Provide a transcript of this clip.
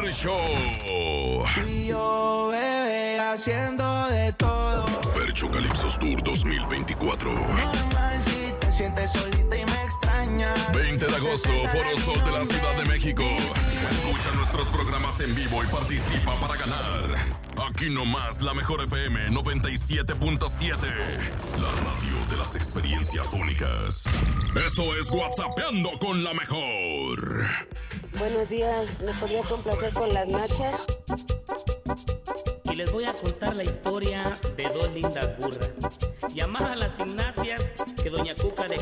Show. Y yo, bebé, haciendo de todo. Fercho Calypsos Tour 2024. Normal si te sientes solita y me extrañas. 20 de agosto, Foro Sol de la Ciudad de México. Escucha nuestros programas en vivo y participa para ganar. Aquí nomás la mejor FM 97.7. La radio de las experiencias únicas. Esto es WhatsAppeando con la mejor. Buenos días, ¿me podría complacer con las nachas? Y les voy a contar la historia de dos lindas burras llamadas las Ignacias, que doña Cuca de